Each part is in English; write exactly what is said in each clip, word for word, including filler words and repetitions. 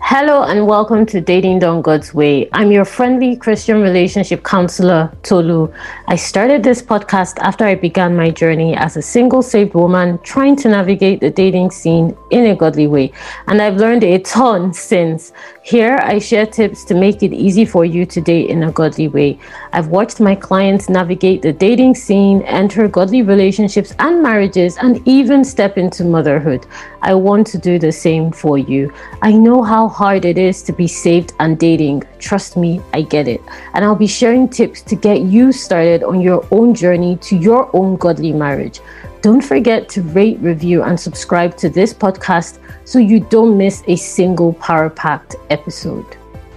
Hello and welcome to Dating Done God's Way. I'm your friendly Christian relationship counselor, Tolu. I started this podcast after I began my journey as a single saved woman trying to navigate the dating scene in a godly way. And I've learned a ton since. Here, I share tips to make it easy for you to date in a godly way. I've watched my clients navigate the dating scene, enter godly relationships and marriages, and even step into motherhood. I want to do the same for you. I know how hard it is to be saved and dating. Trust me, I get it. And I'll be sharing tips to get you started on your own journey to your own godly marriage. Don't forget to rate, review, and subscribe to this podcast so you don't miss a single power-packed episode.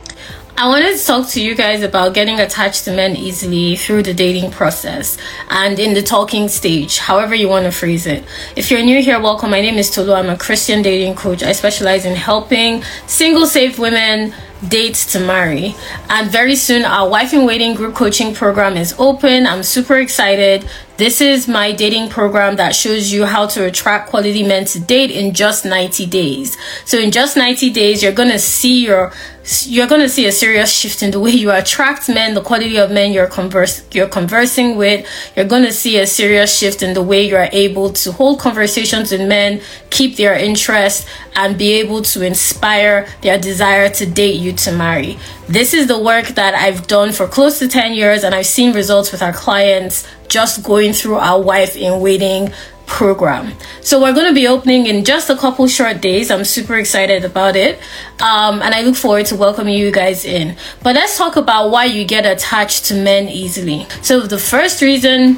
I wanted to talk to you guys about getting attached to men easily through the dating process and in the talking stage, however you want to phrase it. If you're new here, welcome. My name is Tolu. I'm a Christian dating coach. I specialize in helping single saved women date to marry. And very soon, our Wife in Waiting group coaching program is open. I'm super excited. This is my dating program that shows you how to attract quality men to date in just ninety days. So in just ninety days, you're going to see your you're going to see a serious shift in the way you attract men, the quality of men you're converse you're conversing with. You're going to see a serious shift in the way you're able to hold conversations with men, keep their interest, and be able to inspire their desire to date you to marry. This is the work that I've done for close to ten years, and I've seen results with our clients just going through our Wife in Waiting program. So we're going to be opening in just a couple short days. I'm super excited about it. Um, and I look forward to welcoming you guys in. But let's talk about why you get attached to men easily. So the first reason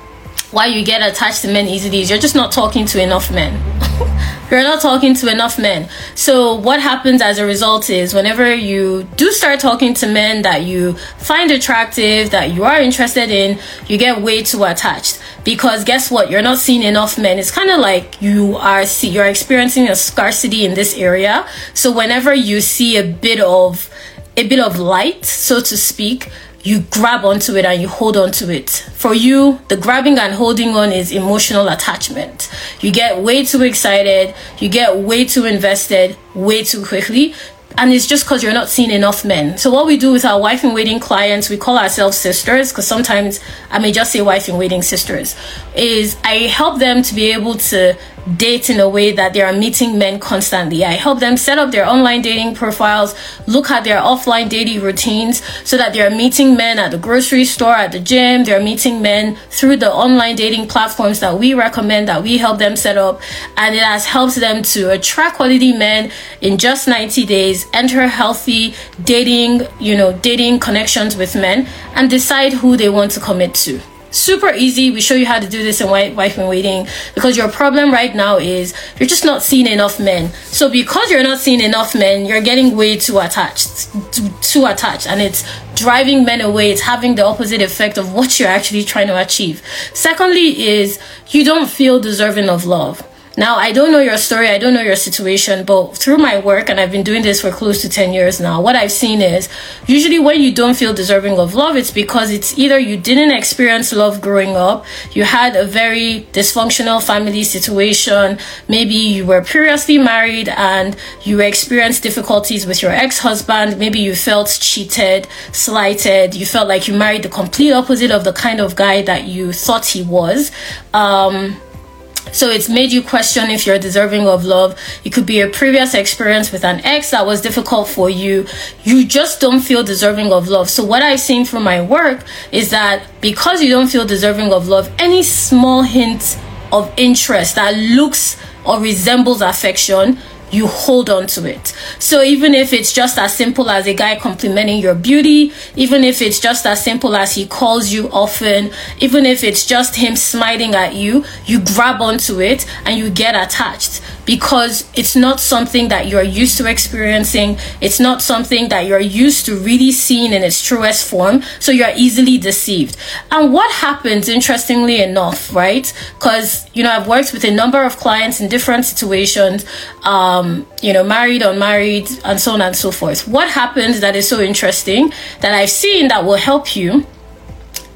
why you get attached to men easily is you're just not talking to enough men. You're not talking to enough men. So what happens as a result is whenever you do start talking to men that you find attractive, that you are interested in, you get way too attached. Because guess what? You're not seeing enough men. It's kind of like you are see, you're experiencing a scarcity in this area. So whenever you see a bit of a bit of light, so to speak, you grab onto it and you hold on to it. For you, the grabbing and holding on is emotional attachment. You get way too excited, you get way too invested, way too quickly. And it's just because you're not seeing enough men. So what we do with our Wife in Waiting clients, we call ourselves sisters, because sometimes I may just say Wife in Waiting sisters, is I help them to be able to date in a way that they are meeting men constantly. I help them set up their online dating profiles, look at their offline dating routines so that they're meeting men at the grocery store, at the gym, they're meeting men through the online dating platforms that we recommend, that we help them set up. And it has helped them to attract quality men in just ninety days, enter healthy dating, you know, dating connections with men and decide who they want to commit to. Super easy. We show you how to do this in Wife in Waiting because your problem right now is you're just not seeing enough men. So because you're not seeing enough men, you're getting way too attached, too, too attached, and it's driving men away. It's having the opposite effect of what you're actually trying to achieve. Secondly is you don't feel deserving of love. Now, I don't know your story, I don't know your situation, but through my work, and I've been doing this for close to ten years now, what I've seen is usually when you don't feel deserving of love, it's because it's either you didn't experience love growing up, you had a very dysfunctional family situation, maybe you were previously married and you experienced difficulties with your ex-husband, maybe you felt cheated, slighted, you felt like you married the complete opposite of the kind of guy that you thought he was. Um... So it's made you question if you're deserving of love. It could be a previous experience with an ex that was difficult for you. You just don't feel deserving of love. So what I've seen from my work is that because you don't feel deserving of love, any small hint of interest that looks or resembles affection, you hold on to it. So even if it's just as simple as a guy complimenting your beauty, even if it's just as simple as he calls you often, even if it's just him smiling at you, you grab onto it and you get attached because it's not something that you're used to experiencing. It's not something that you're used to really seeing in its truest form. So you're easily deceived. And what happens, interestingly enough, right? Because, you know, I've worked with a number of clients in different situations, um, you know, married, unmarried, and so on and so forth. What happens that is so interesting that I've seen that will help you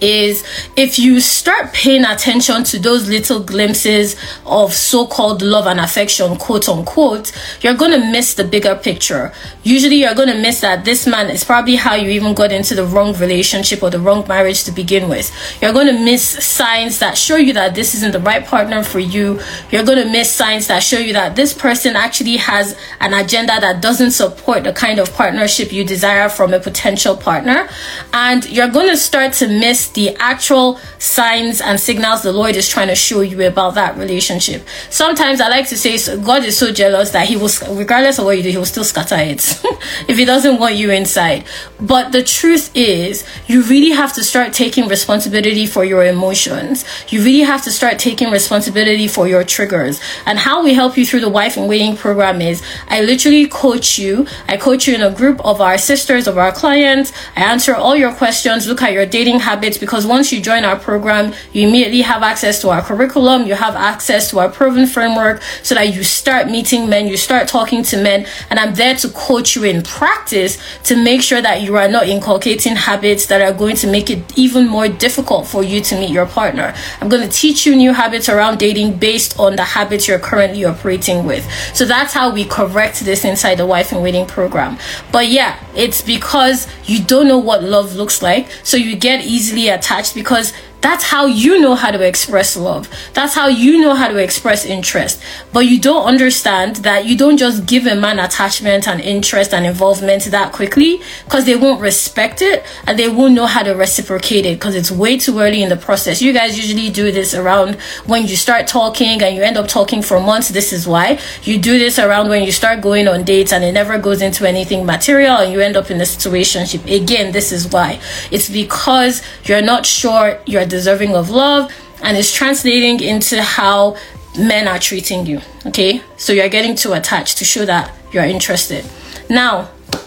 is if you start paying attention to those little glimpses of so-called love and affection, quote unquote, you're going to miss the bigger picture. Usually you're going to miss that this man is probably how you even got into the wrong relationship or the wrong marriage to begin with. You're going to miss signs that show you that this isn't the right partner for you. You're going to miss signs that show you that this person actually has an agenda that doesn't support the kind of partnership you desire from a potential partner. And you're going to start to miss the actual signs and signals the Lord is trying to show you about that relationship. Sometimes I like to say God is so jealous that he will, regardless of what you do, he will still scatter it if he doesn't want you inside. But the truth is, you really have to start taking responsibility for your emotions. You really have to start taking responsibility for your triggers. And how we help you through the Wife in Waiting program is I literally coach you. I coach you in a group of our sisters, of our clients. I answer all your questions, look at your dating habits, because once you join our program, you immediately have access to our curriculum, you have access to our proven framework, so that you start meeting men, you start talking to men, and I'm there to coach you in practice to make sure that you are not inculcating habits that are going to make it even more difficult for you to meet your partner. I'm going to teach you new habits around dating based on the habits you're currently operating with. So that's how we correct this inside the Wife in Waiting program. But yeah, it's because you don't know what love looks like, so you get easily attached, because that's how you know how to express love. That's how you know how to express interest. But you don't understand that you don't just give a man attachment and interest and involvement that quickly, because they won't respect it and they won't know how to reciprocate it, because it's way too early in the process. You guys usually do this around when you start talking and you end up talking for months. This is why. You do this around when you start going on dates and it never goes into anything material and you end up in a situationship. Again, this is why. It's because you're not sure you're deserving of love, and it's translating into how men are treating you. Okay, so you're getting too attached to show that you're interested. Now,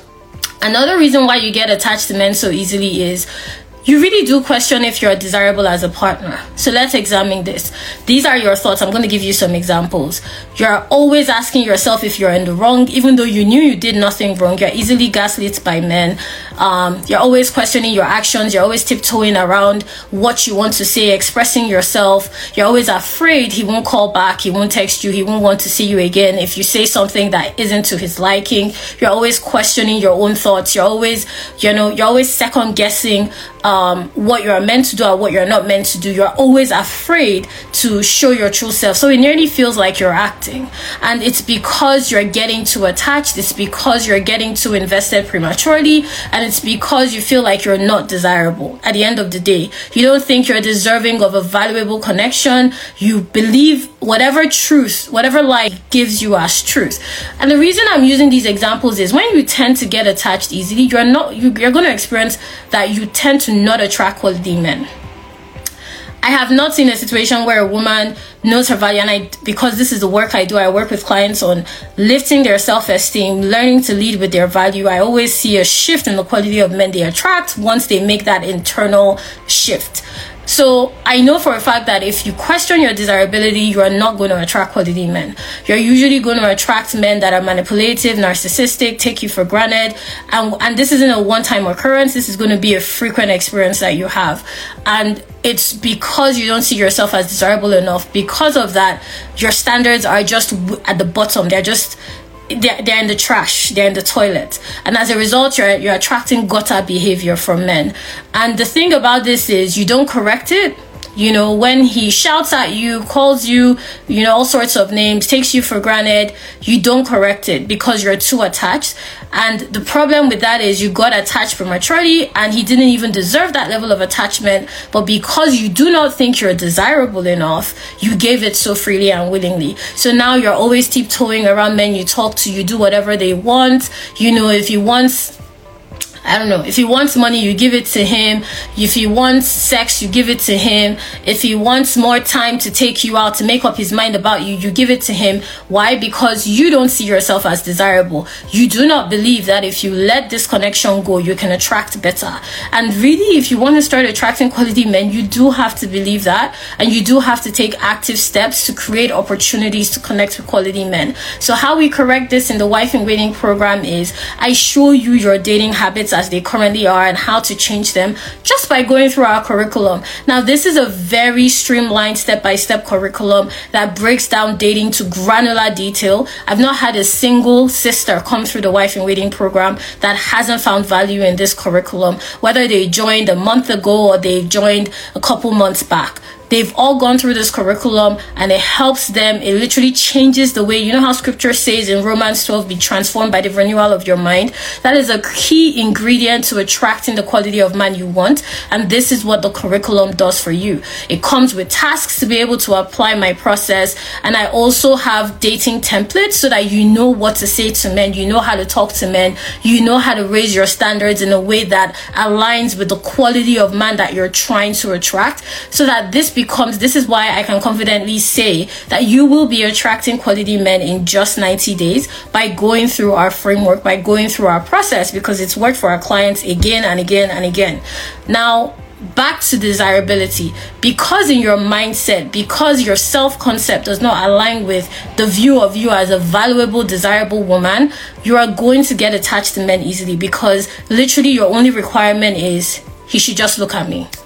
another reason why you get attached to men so easily is you really do question if you're desirable as a partner. So let's examine this. These are your thoughts. I'm going to give you some examples. You're always asking yourself if you're in the wrong, even though you knew you did nothing wrong. You're easily gaslit by men. Um, you're always questioning your actions. You're always tiptoeing around what you want to say, expressing yourself. You're always afraid he won't call back. He won't text you. He won't want to see you again if you say something that isn't to his liking. You're always questioning your own thoughts. You're always, you know, you're always second guessing Um, what you're meant to do or what you're not meant to do. You're always afraid to show your true self. So it nearly feels like you're acting. And it's because you're getting too attached. It's because you're getting too invested prematurely. And it's because you feel like you're not desirable. At the end of the day, you don't think you're deserving of a valuable connection. You believe whatever truth, whatever lie gives you as truth. And the reason I'm using these examples is when you tend to get attached easily, you're not, you, you're going to experience that you tend to not attract quality men. I have not seen a situation where a woman knows her value, and I, because this is the work I do, I work with clients on lifting their self-esteem, learning to lead with their value. I always see a shift in the quality of men they attract once they make that internal shift. So I know for a fact that if you question your desirability, you are not going to attract quality men. You're usually going to attract men that are manipulative, narcissistic, take you for granted. And, and this isn't a one-time occurrence. This is going to be a frequent experience that you have. And it's because you don't see yourself as desirable enough. Because of that, your standards are just at the bottom. They're just... They're, they're in the trash, they're in the toilet, and as a result you're, you're attracting gutter behavior from men. And the thing about this is you don't correct it. You know, when he shouts at you, calls you, you know, all sorts of names, takes you for granted, you don't correct it because you're too attached. And the problem with that is you got attached prematurely and he didn't even deserve that level of attachment. But because you do not think you're desirable enough, you gave it so freely and willingly. So now you're always tiptoeing around men you talk to, you do whatever they want. You know, if he wants... I don't know, if he wants money, you give it to him. If he wants sex, you give it to him. If he wants more time to take you out, to make up his mind about you, you give it to him. Why? Because you don't see yourself as desirable. You do not believe that if you let this connection go, you can attract better. And really, if you want to start attracting quality men, you do have to believe that. And you do have to take active steps to create opportunities to connect with quality men. So how we correct this in the Wife in Waiting program is I show you your dating habits as they currently are and how to change them just by going through our curriculum. Now, this is a very streamlined step-by-step curriculum that breaks down dating to granular detail. I've not had a single sister come through the Wife in Waiting program that hasn't found value in this curriculum, whether they joined a month ago or they joined a couple months back. They've all gone through this curriculum and it helps them. It literally changes the way, you know how scripture says in Romans twelve, be transformed by the renewal of your mind. That is a key ingredient to attracting the quality of man you want. And this is what the curriculum does for you. It comes with tasks to be able to apply my process. And I also have dating templates so that you know what to say to men. You know how to talk to men. You know how to raise your standards in a way that aligns with the quality of man that you're trying to attract, so that this becomes, this is why I can confidently say that you will be attracting quality men in just ninety days by going through our framework, by going through our process, because it's worked for our clients again and again and again. Now, back to desirability. Because in your mindset, because your self-concept does not align with the view of you as a valuable, desirable woman, you are going to get attached to men easily, because literally your only requirement is, he should just look at me.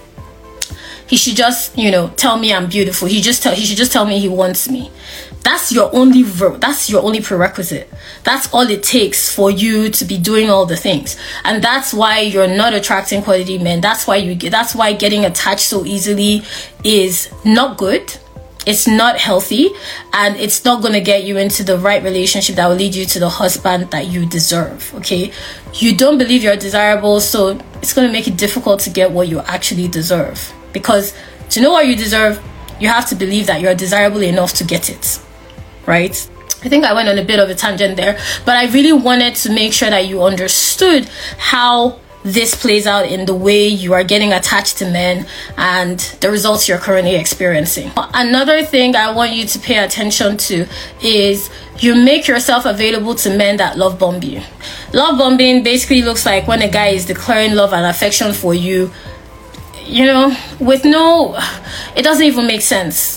He should just, you know, tell me I'm beautiful. He just tell he should just tell me he wants me. That's your only ver- that's your only prerequisite. That's all it takes for you to be doing all the things. And that's why you're not attracting quality men. That's why you get that's why getting attached so easily is not good. It's not healthy, and it's not going to get you into the right relationship that will lead you to the husband that you deserve. Okay, you don't believe you're desirable, so it's going to make it difficult to get what you actually deserve. Because to know what you deserve, you have to believe that you're desirable enough to get it, right? I think I went on a bit of a tangent there, but I really wanted to make sure that you understood how this plays out in the way you are getting attached to men and the results you're currently experiencing. Another thing I want you to pay attention to is you make yourself available to men that love bomb you. Love bombing basically looks like when a guy is declaring love and affection for you, you know, with no, it doesn't even make sense.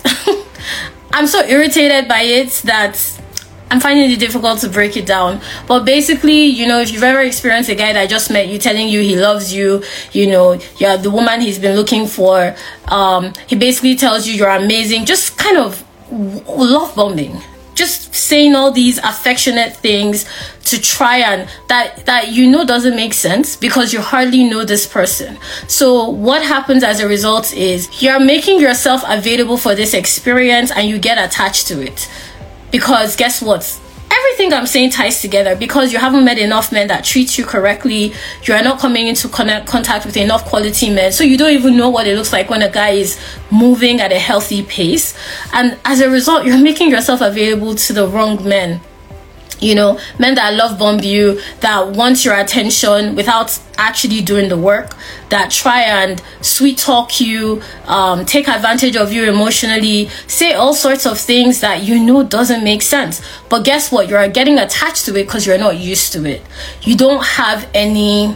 I'm so irritated by it that I'm finding it difficult to break it down. But basically, you know, if you've ever experienced a guy that just met you telling you he loves you, you know, you're the woman he's been looking for, um, he basically tells you you're amazing, just kind of love bombing. Just saying all these affectionate things to try and that that you know doesn't make sense because you hardly know this person. So what happens as a result is you're making yourself available for this experience and you get attached to it. Because guess what? Everything I'm saying ties together. Because you haven't met enough men that treat you correctly, you are not coming into connect, contact with enough quality men, so you don't even know what it looks like when a guy is moving at a healthy pace. And as a result, you're making yourself available to the wrong men. You know, men that love bomb you, that want your attention without actually doing the work, that try and sweet talk you, um, take advantage of you emotionally, say all sorts of things that you know doesn't make sense. But guess what? You're getting attached to it because you're not used to it. You don't have any...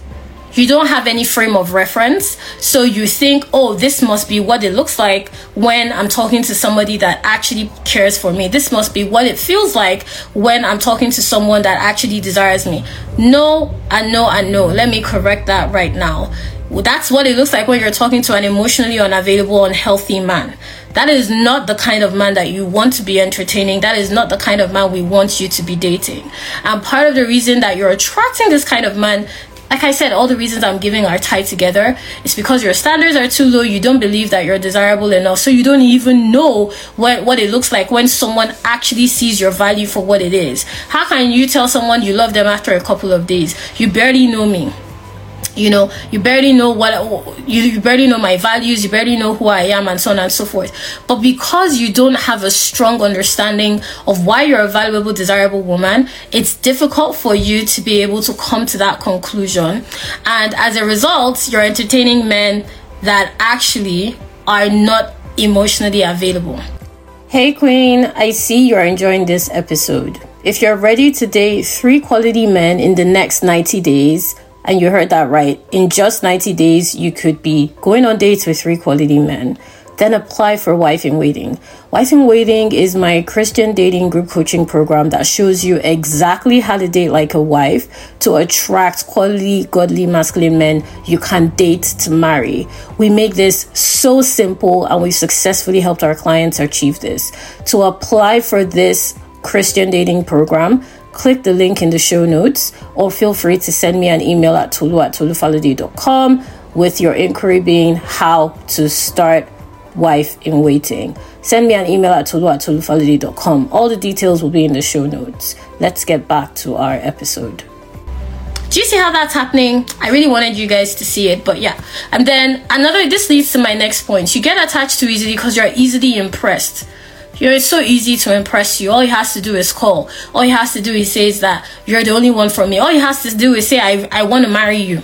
You don't have any frame of reference, so you think, oh, this must be what it looks like when I'm talking to somebody that actually cares for me. This must be what it feels like when I'm talking to someone that actually desires me. No, and no, and no. Let me correct that right now. That's what it looks like when you're talking to an emotionally unavailable, unhealthy man. That is not the kind of man that you want to be entertaining. That is not the kind of man we want you to be dating. And part of the reason that you're attracting this kind of man, like I said, all the reasons I'm giving are tied together. It's because your standards are too low. You don't believe that you're desirable enough. So you don't even know what, what it looks like when someone actually sees your value for what it is. How can you tell someone you love them after a couple of days? You barely know me. You know, you barely know what you, you barely know my values, you barely know who I am, and so on and so forth. But because you don't have a strong understanding of why you're a valuable, desirable woman, it's difficult for you to be able to come to that conclusion. And as a result, you're entertaining men that actually are not emotionally available. Hey Queen, I see you're enjoying this episode. If you're ready to date three quality men in the next ninety days, and you heard that right, in just ninety days, you could be going on dates with three quality men. then apply for Wife in Waiting. Wife in Waiting is my Christian dating group coaching program that shows you exactly how to date like a wife to attract quality, godly, masculine men you can date to marry. We make this so simple, and we've successfully helped our clients achieve this. To apply for this Christian dating program, click the link in the show notes, or feel free to send me an email at tolu at tolufalade dot com with your inquiry being how to start Wife in Waiting. Send me an email at tolu at tolufalade dot com. All the details will be in the show notes. Let's get back to our episode. Do you see how that's happening? I really wanted you guys to see it, but yeah. And then another, this leads to my next point. You get attached too easily because you're easily impressed. You know, it's so easy to impress you. All he has to do is call. All he has to do is say that you're the only one for me. All he has to do is say, I, I want to marry you.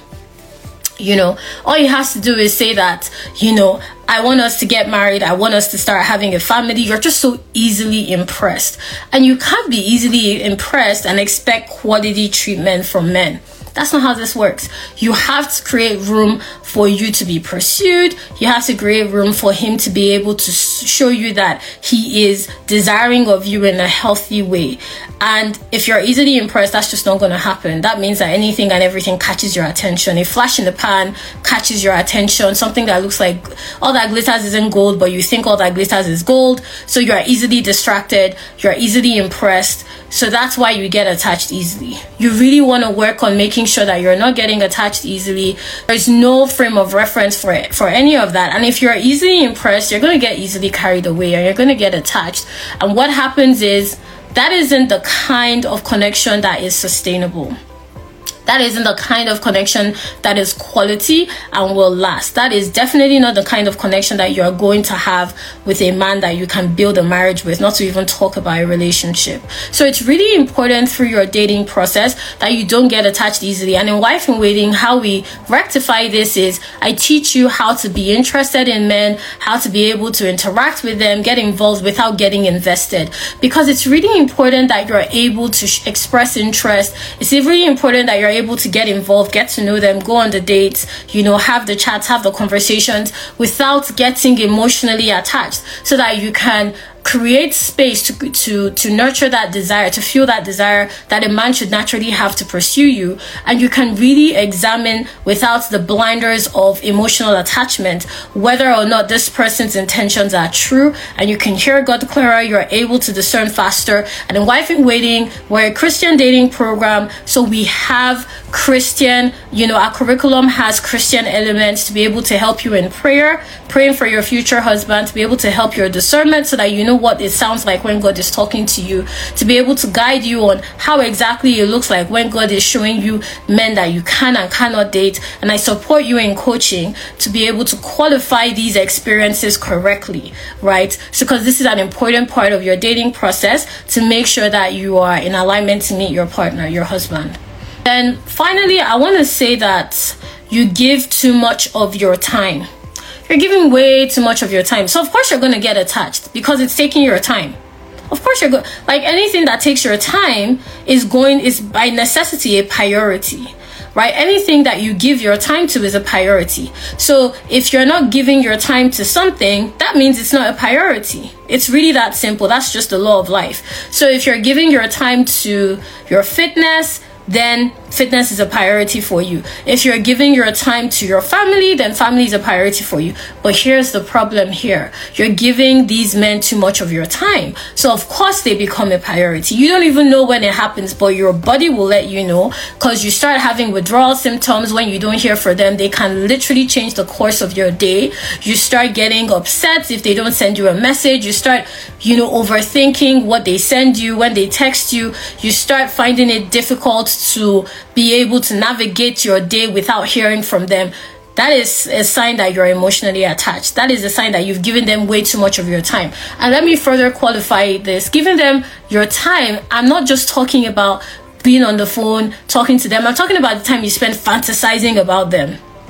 You know, all he has to do is say that, you know, I want us to get married. I want us to start having a family. You're just so easily impressed. And you can't be easily impressed and expect quality treatment from men. That's not how this works. You have to create room for you to be pursued. You have to create room for him to be able to show you that he is desiring of you in a healthy way. And if you're easily impressed, that's just not going to happen. That means that anything and everything catches your attention. A flash in the pan catches your attention. Something that looks like all that glitters isn't gold, but you think all that glitters is gold. So you're easily distracted. You're easily impressed. So that's why you get attached easily. You really want to work on making sure that you're not getting attached easily. There's no frame of reference for it, for any of that. And if you're easily impressed, you're going to get easily carried away, and you're going to get attached. And what happens is that isn't the kind of connection that is sustainable. That isn't the kind of connection that is quality and will last. That is definitely not the kind of connection that you're going to have with a man that you can build a marriage with, not to even talk about a relationship. So it's really important through your dating process that you don't get attached easily. And in Wife in Waiting, how we rectify this is I teach you how to be interested in men, how to be able to interact with them, get involved without getting invested. Because it's really important that you're able to sh- express interest. It's really important that you're able to get involved, get to know them, go on the dates, you know, have the chats, have the conversations without getting emotionally attached, so that you can create space to, to, to nurture that desire, to feel that desire that a man should naturally have to pursue you. And you can really examine without the blinders of emotional attachment whether or not this person's intentions are true, and you can hear God clearer. You're able to discern faster. And in Wife in Waiting, we're a Christian dating program, so we have Christian, you know, our curriculum has Christian elements to be able to help you in prayer, praying for your future husband, to be able to help your discernment so that you know what it sounds like when God is talking to you, to be able to guide you on how exactly it looks like when God is showing you men that you can and cannot date. And I support you in coaching to be able to qualify these experiences correctly, right? So because this is an important part of your dating process, to make sure that you are in alignment to meet your partner, your husband. And finally, I want to say that you give too much of your time. You're giving way too much of your time. So of course you're going to get attached because it's taking your time. Of course you're going, like anything that takes your time is going, is by necessity a priority, right? Anything that you give your time to is a priority. So if you're not giving your time to something, that means it's not a priority. It's really that simple. That's just the law of life. So if you're giving your time to your fitness, then fitness is a priority for you. If you're giving your time to your family, then family is a priority for you. But here's the problem here. You're giving these men too much of your time. So of course they become a priority. You don't even know when it happens, but your body will let you know, because you start having withdrawal symptoms when you don't hear from them. They can literally change the course of your day. You start getting upset if they don't send you a message. You start, you know, overthinking what they send you when they text you. You start finding it difficult to be able to navigate your day without hearing from them. That is a sign that you're emotionally attached. That is a sign that you've given them way too much of your time. And let me further qualify this. Giving them your time, I'm not just talking about being on the phone, talking to them. I'm talking about the time you spend fantasizing about them.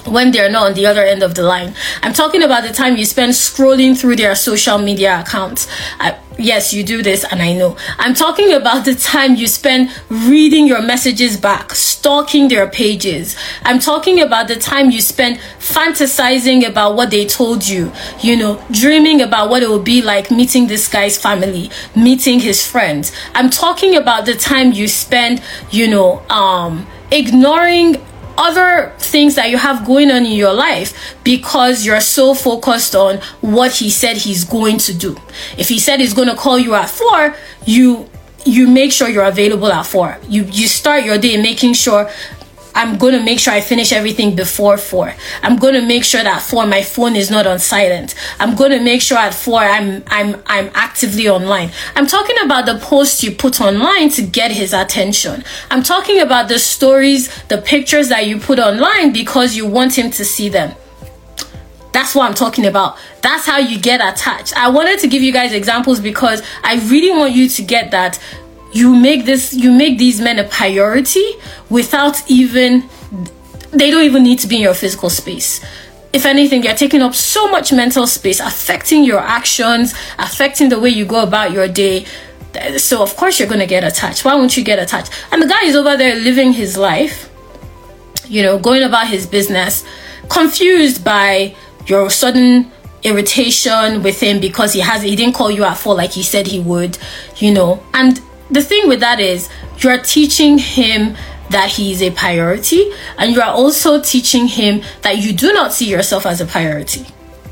when they're not on the other end of the line. I'm talking about the time you spend scrolling through their social media accounts. I, yes, you do this, and I know. I'm talking about the time you spend reading your messages back, stalking their pages. I'm talking about the time you spend fantasizing about what they told you, you know, dreaming about what it would be like meeting this guy's family, meeting his friends. I'm talking about the time you spend, you know, um, ignoring other things that you have going on in your life because you're so focused on what he said he's going to do. If he said he's going to call you at four, you you make sure you're available at four. You you start your day making sure, I'm going to make sure I finish everything before four. I'm going to make sure that four, my phone is not on silent. I'm going to make sure at four, I'm I'm I'm actively online. I'm talking about the posts you put online to get his attention. I'm talking about the stories, the pictures that you put online because you want him to see them. That's what I'm talking about. That's how you get attached. I wanted to give you guys examples because I really want you to get that you make this, you make these men a priority without even, they don't even need to be in your physical space. If anything, you're taking up so much mental space, affecting your actions, affecting the way you go about your day. So of course you're going to get attached. Why won't you get attached? And the guy is over there living his life, you know, going about his business, confused by your sudden irritation with him because he has he didn't call you at four like he said he would, you know. And the thing with that is you're teaching him that he is a priority, and you are also teaching him that you do not see yourself as a priority.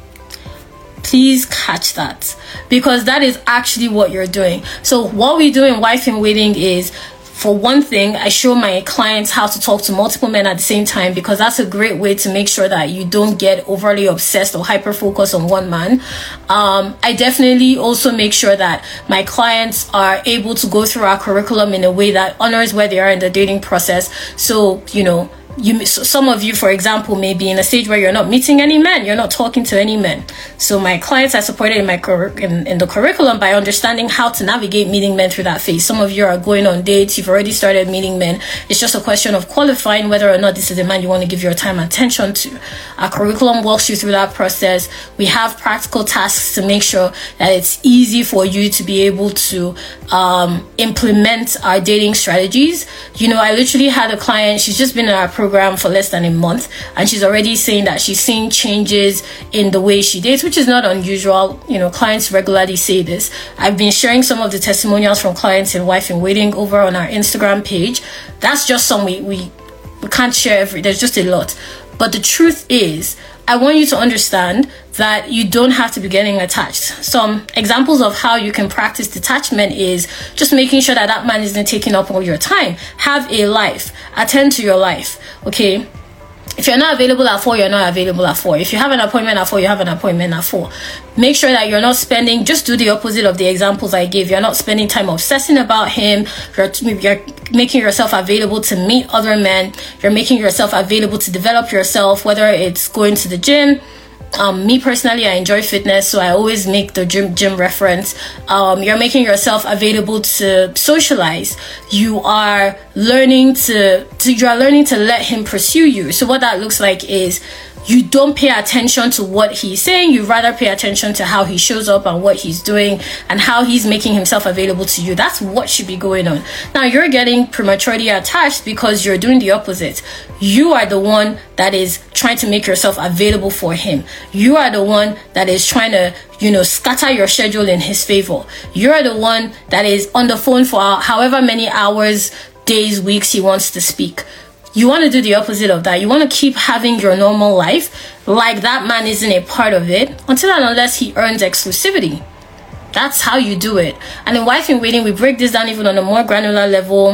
Please catch that, because that is actually what you're doing. So what we do in Wife in Waiting is, for one thing, I show my clients how to talk to multiple men at the same time, because that's a great way to make sure that you don't get overly obsessed or hyper-focused on one man. Um, I definitely also make sure that my clients are able to go through our curriculum in a way that honors where they are in the dating process. So, you know, You, so some of you, for example, may be in a stage where you're not meeting any men, you're not talking to any men. So my clients are supported in my cur- in, in the curriculum by understanding how to navigate meeting men through that phase. Some of you are going on dates, you've already started meeting men. It's just a question of qualifying whether or not this is a man you want to give your time and attention to. Our curriculum walks you through that process. We have practical tasks to make sure that it's easy for you to be able to um, implement our dating strategies. You know, I literally had a client, she's just been in our program for less than a month, and she's already saying that she's seeing changes in the way she dates, which is not unusual. You know, clients regularly say this. I've been sharing some of the testimonials from clients in Wife in Waiting over on our Instagram page. That's just some we we, we can't share every, there's just a lot. But the truth is, I want you to understand that you don't have to be getting attached. Some examples of how you can practice detachment is just making sure that that man isn't taking up all your time. Have a life. Attend to your life. Okay? If you're not available at four, you're not available at four. If you have an appointment at four, you have an appointment at four. Make sure that you're not spending, just do the opposite of the examples I gave. You're not spending time obsessing about him. You're, you're making yourself available to meet other men. You're making yourself available to develop yourself, whether it's going to the gym. Um, me personally, I enjoy fitness, so I always make the gym gym reference. Um, you're making yourself available to socialize. You are learning to, to you are learning to let him pursue you. So what that looks like is you don't pay attention to what he's saying. You rather pay attention to how he shows up and what he's doing and how he's making himself available to you. That's what should be going on. Now, you're getting prematurely attached because you're doing the opposite. You are the one that is trying to make yourself available for him. You are the one that is trying to, you know, scatter your schedule in his favor. You're the one that is on the phone for however many hours, days, weeks he wants to speak. You want to do the opposite of that. You want to keep having your normal life like that man isn't a part of it until and unless he earns exclusivity. That's how you do it. And in Wife in Waiting, we break this down even on a more granular level.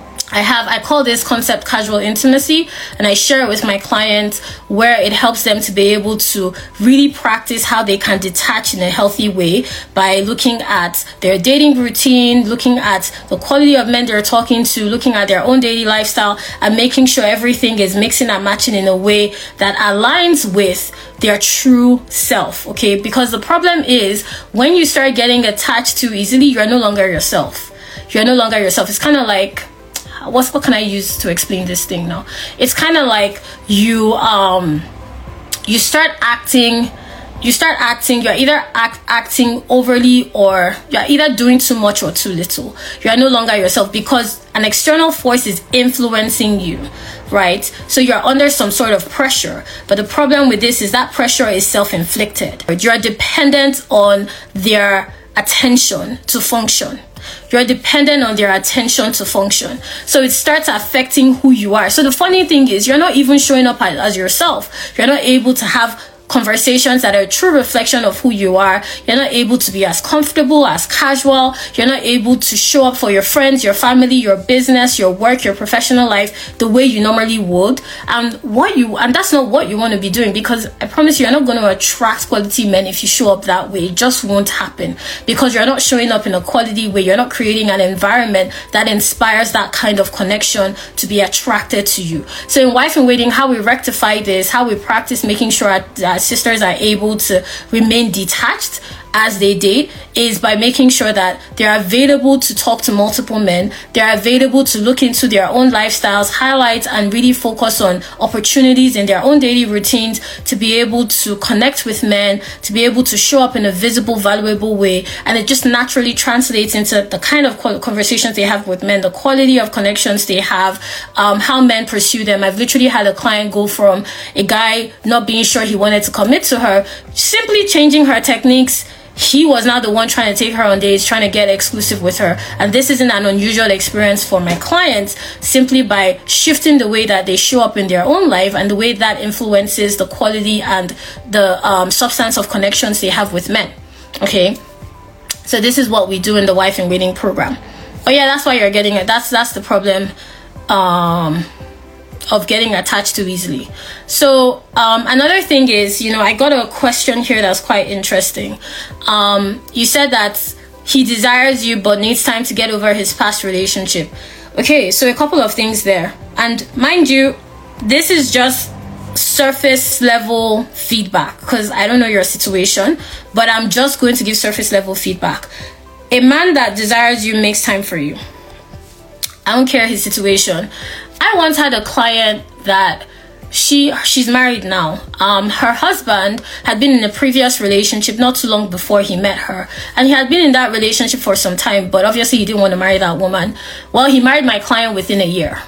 I have, I call this concept casual intimacy, and I share it with my clients where it helps them to be able to really practice how they can detach in a healthy way by looking at their dating routine, looking at the quality of men they're talking to, looking at their own daily lifestyle, and making sure everything is mixing and matching in a way that aligns with their true self, okay? Because the problem is when you start getting attached too easily, you're no longer yourself. You're no longer yourself. It's kind of like, what's what can I use to explain this thing now? It's kind of like you um you start acting you start acting you're either act, acting overly, or you're either doing too much or too little. You are no longer yourself because an external force is influencing you, right? So you're under some sort of pressure, but the problem with this is that pressure is self-inflicted. You're dependent on their attention to function. You're dependent on their attention to function. So it starts affecting who you are. So the funny thing is, you're not even showing up as, as yourself. You're not able to have conversations that are a true reflection of who you are. You're not able to be as comfortable, as casual. You're not able to show up for your friends, your family, your business, your work, your professional life the way you normally would. And what you and that's not what you want to be doing, because I promise you, you're not going to attract quality men if you show up that way. It just won't happen, because you're not showing up in a quality way. You're not creating an environment that inspires that kind of connection to be attracted to you. So in Wife in Waiting, how we rectify this, how we practice making sure that sisters are able to remain detached as they date, is by making sure that they're available to talk to multiple men. They're available to look into their own lifestyles, highlight and really focus on opportunities in their own daily routines to be able to connect with men, to be able to show up in a visible, valuable way. And it just naturally translates into the kind of conversations they have with men, the quality of connections they have, um, how men pursue them. I've literally had a client go from a guy not being sure he wanted to commit to her, simply changing her techniques. He was now the one trying to take her on dates, trying to get exclusive with her. And this isn't an unusual experience for my clients, simply by shifting the way that they show up in their own life and the way that influences the quality and the um, substance of connections they have with men. Okay, so this is what we do in the Wife in Waiting program. Oh yeah, that's why you're getting it. That's that's the problem um, of getting attached too easily. So um, another thing is, you know, I got a question here that's quite interesting. Um, you said that he desires you but needs time to get over his past relationship. Okay, so a couple of things there. And mind you, this is just surface level feedback, because I don't know your situation, but I'm just going to give surface level feedback. A man that desires you makes time for you. I don't care his situation. I once had a client that she she's married now. Um, her husband had been in a previous relationship not too long before he met her, and he had been in that relationship for some time, but obviously he didn't want to marry that woman. Well, he married my client within a year.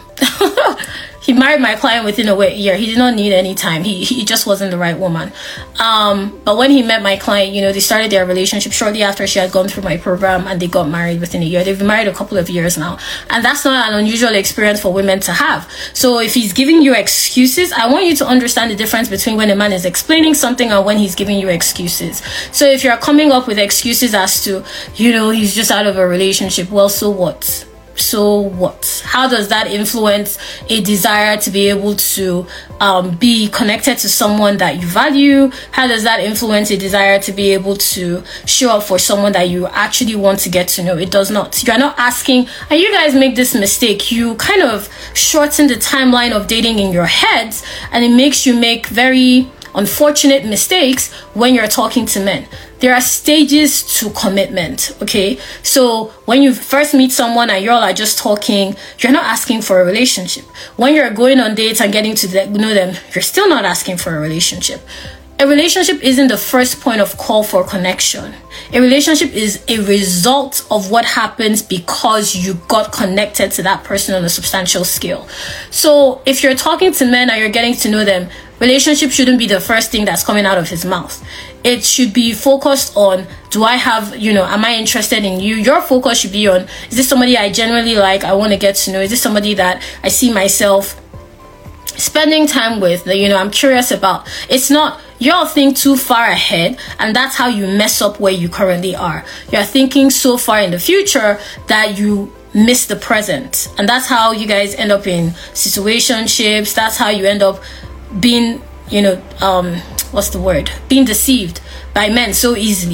He married my client within a year. He did not need any time. He he just wasn't the right woman. Um, but when he met my client, you know, they started their relationship shortly after she had gone through my program, and they got married within a year. They've been married a couple of years now. And that's not an unusual experience for women to have. So if he's giving you excuses, I want you to understand the difference between when a man is explaining something and when he's giving you excuses. So if you're coming up with excuses as to, you know, he's just out of a relationship, well, so what? So what? How does that influence a desire to be able to um, be connected to someone that you value? How does that influence a desire to be able to show up for someone that you actually want to get to know? It does not. You're not asking, and you guys make this mistake. You kind of shorten the timeline of dating in your heads, and it makes you make very unfortunate mistakes when you're talking to men. There are stages to commitment, okay? So when you first meet someone and you all are just talking, you're not asking for a relationship. When you're going on dates and getting to know them, you're still not asking for a relationship. A relationship isn't the first point of call for connection. A relationship is a result of what happens because you got connected to that person on a substantial scale. So if you're talking to men and you're getting to know them, relationship shouldn't be the first thing that's coming out of his mouth. It should be focused on, do I have, you know, am I interested in you? Your focus should be on, is this somebody I genuinely like, I want to get to know? Is this somebody that I see myself spending time with, that, you know, I'm curious about? It's not, y'all think too far ahead, and that's how you mess up where you currently are. You're thinking so far in the future that you miss the present. And that's how you guys end up in situationships. That's how you end up being, you know, um, what's the word? Being deceived by men so easily.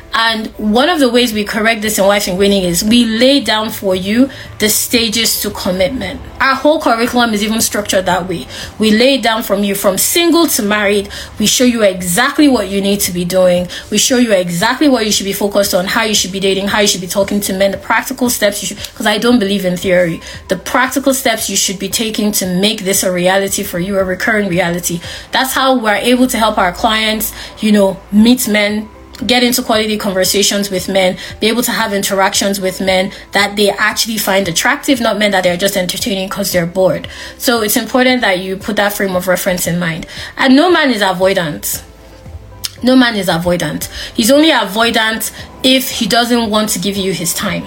And one of the ways we correct this in Wife in Waiting is we lay down for you the stages to commitment. Our whole curriculum is even structured that way. We lay down from you from single to married. We show you exactly what you need to be doing. We show you exactly what you should be focused on, how you should be dating, how you should be talking to men, the practical steps you should, because I don't believe in theory, the practical steps you should be taking to make this a reality for you, a recurring reality. That's how we're able to help our clients, you know, meet men, get into quality conversations with men, be able to have interactions with men that they actually find attractive, not men that they're just entertaining because they're bored. So it's important that you put that frame of reference in mind. And no man is avoidant. No man is avoidant. He's only avoidant if he doesn't want to give you his time.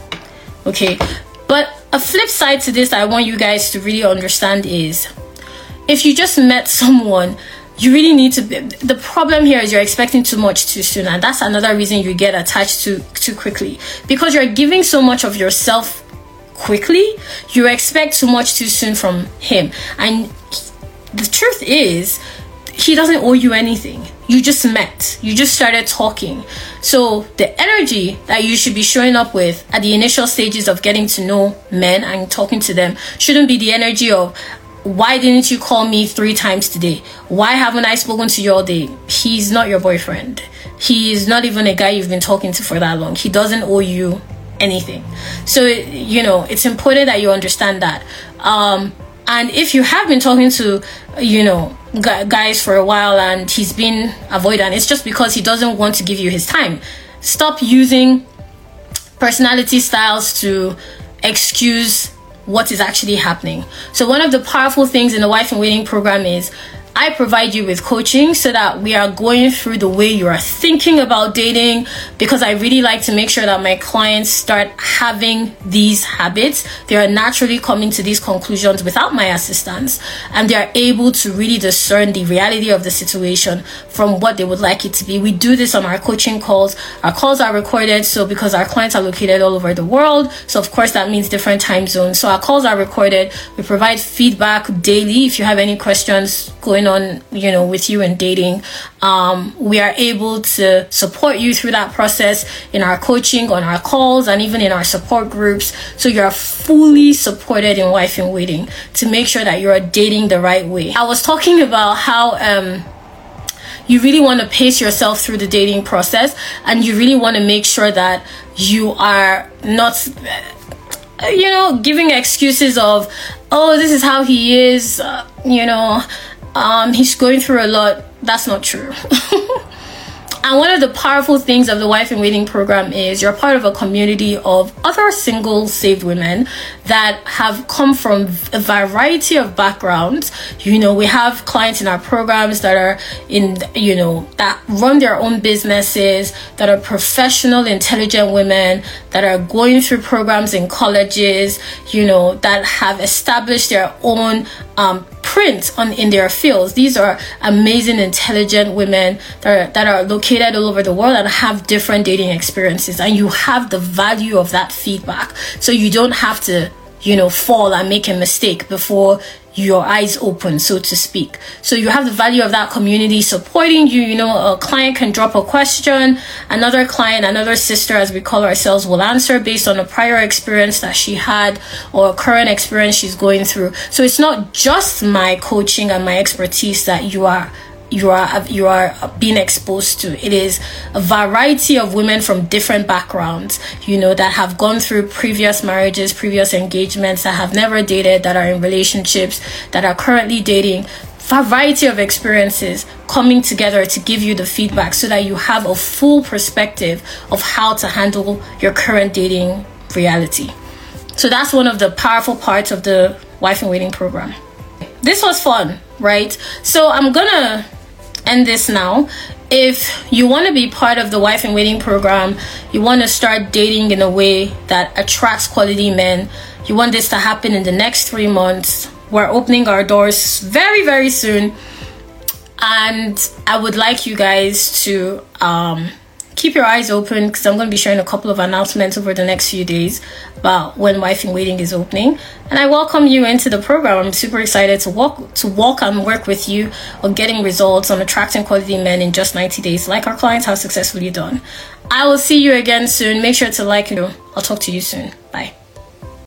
Okay? But a flip side to this I want you guys to really understand is, if you just met someone, you really need to be, the problem here is you're expecting too much too soon, and that's another reason you get attached too too quickly, because you're giving so much of yourself quickly. You expect too much too soon from him, and the truth is he doesn't owe you anything. You just met, you just started talking. So the energy that you should be showing up with at the initial stages of getting to know men and talking to them shouldn't be the energy of, why didn't you call me three times today? Why haven't I spoken to you all day? He's not your boyfriend. He is not even a guy you've been talking to for that long. He doesn't owe you anything. So, you know, it's important that you understand that. Um, and if you have been talking to, you know, guys for a while and he's been avoidant, it's just because he doesn't want to give you his time. Stop using personality styles to excuse what is actually happening. So one of the powerful things in the Wife in Waiting program is I provide you with coaching so that we are going through the way you are thinking about dating, because I really like to make sure that my clients start having these habits. They are naturally coming to these conclusions without my assistance, and they are able to really discern the reality of the situation from what they would like it to be. We do this on our coaching calls. Our calls are recorded, so because our clients are located all over the world, so of course that means different time zones. So our calls are recorded. We provide feedback daily. If you have any questions going on, you know, with you and dating, um, we are able to support you through that process in our coaching, on our calls, and even in our support groups. So you're fully supported in Wife in Waiting to make sure that you're dating the right way. I was talking about how um, you really want to pace yourself through the dating process, and you really want to make sure that you are not, you know, giving excuses of, oh, this is how he is, uh, you know, Um, he's going through a lot. That's not true. And one of the powerful things of the Wife in Waiting program is you're part of a community of other single saved women that have come from a variety of backgrounds. You know, we have clients in our programs that are in, you know, that run their own businesses, that are professional, intelligent women, that are going through programs in colleges, you know, that have established their own um, print on in their fields. These are amazing, intelligent women that are, that are located all over the world and have different dating experiences, and you have the value of that feedback, so you don't have to, you know, fall and make a mistake before your eyes open, so to speak. So you have the value of that community supporting you. You know, a client can drop a question, another client, another sister, as we call ourselves, will answer based on a prior experience that she had or a current experience she's going through. So it's not just my coaching and my expertise that you are you are you are being exposed to. It is a variety of women from different backgrounds, you know, that have gone through previous marriages, previous engagements, that have never dated, that are in relationships, that are currently dating. Variety of experiences coming together to give you the feedback so that you have a full perspective of how to handle your current dating reality. So that's one of the powerful parts of the Wife in Waiting program. This was fun, right? So I'm gonna end this now. If you want to be part of the Wife in Waiting program, you want to start dating in a way that attracts quality men, you want this to happen in the next three months, we're opening our doors very, very soon. And I would like you guys to um, keep your eyes open, because I'm going to be sharing a couple of announcements over the next few days about when Wife in Waiting is opening. And I welcome you into the program. I'm super excited to walk to walk and work with you on getting results, on attracting quality men in just ninety days, like our clients have successfully done. I will see you again soon. Make sure to like, you know, I'll talk to you soon. Bye.